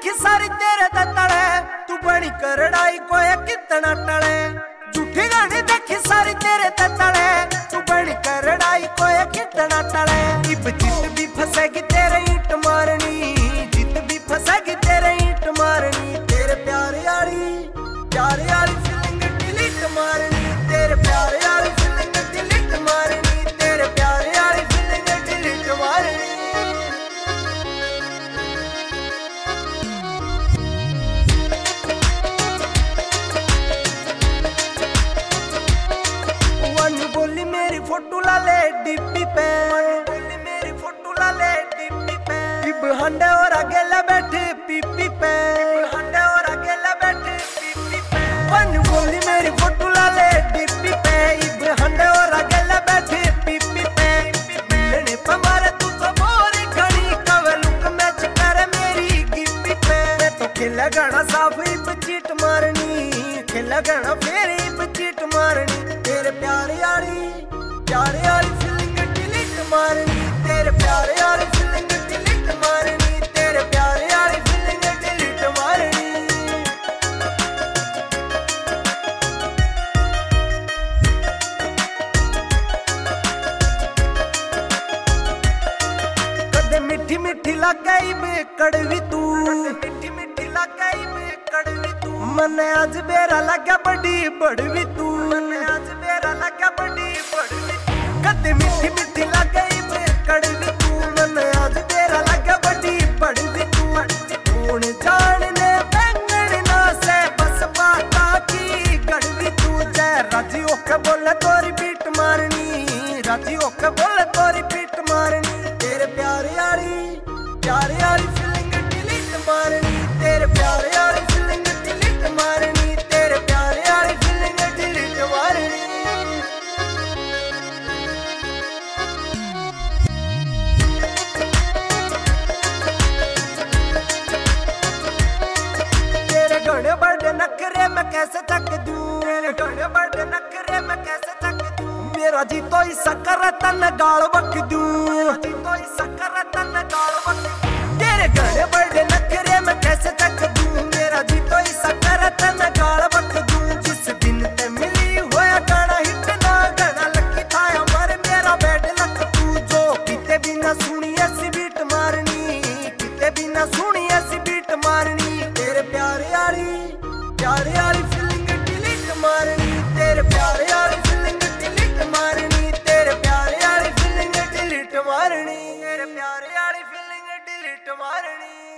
देखी सारी तेरे तले, तू बनी करड़ाई कोई कितना टले। झूठी गानी देखी सारी तेरे तले, तू बनी करड़ाई कोई कितना टले। इब जित भी फंसेगी तेरे ईंट मारनी, जित भी फंसेगी तेरे ईंट मारनी। तेरे प्यारे यारी फीलिंग डिलीट मारनी, तेरे प्यारे यारी फीलिंग डिलीट मारनी, तेरे प्यारे यारी फीलिंग डिलीट मारनी। बोली मेरी फोटो ला ले डीपी पे, बोली मेरी फोटो ला ले डीपी पे। इब हंडे और अकेला बैठे पीपी पे, हंडे और अकेला बैठे पीपी पे। वन बोली मेरी फोटो ला ले डीपी पे, इब हंडे और अकेला बैठे पीपी पे। मिलने पे मारे तू तो बोरी खड़ी, कवे लुक मैच करे मेरी गिप्पी पे। मैं तो खेला गाना साफ इब चीट मारनी, खेला गाना फिर इब चीट मारनी। तेरे प्यारे यारी फीलिंग डिलीट मारनी, तेरे प्यारे यारी फीलिंग डिलीट मारनी, तेरे प्यारे यारी फीलिंग डिलीट मारनी। कदे मिठी मिठी लगाई बे कड़वी तू, मिठी मिठी लगाई बे कड़वी तू। मने आज बेरा लगा बड़ी बड़वी तू, मने आज बेरा लगा बड़ी बड़वी। कदे मिठी मिठी लगाई बे कड़वी तू, मने आज बेरा लगा बड़ी बड़वी तू। कौन जानने बैंगन ना से बस बाता की गड़वी तू। जय राजी होके बोले तोरी बीट मारनी, राजी होके बोले तोरी बीट मारनी। तेरे प्यारे यारी फीलिंग डिलीट मारनी, तेरे प्यारे यारी फीलिंग डिलीट मारनी, तेरे प्यारे यारी फीलिंग डिलीट मारनी। तेरे घने बड़े नखरे मैं कैसे तक दूं, तेरे घने बड़े नखरे मैं कैसे तक दूं। मेरा जी तो इसा कर तन गाल बक दूं, जी तो इसा कर तन गाल बक। तेरे घने बड़े नखरे मैं कैसे तक दूं, मेरा जी तो इसा कर तन गाल बक दूं। जिस दिन ते मिली होया गाना हिट ना गाना लकी था अमर मेरा बैड लक तू। जो किते भी ना सुनी ऐसी बीट मारनी, किते भी ना सुनी ऐसी बीट मारनी। तेरे प्यारे यारी फीलिंग डिलीट मारनी, तेरे प्यारे यारी फीलिंग डिलीट मारनी, तेरे प्यारे यारी फीलिंग डिलीट मारनी, तेरे प्यारे यारी फीलिंग डिलीट मारनी।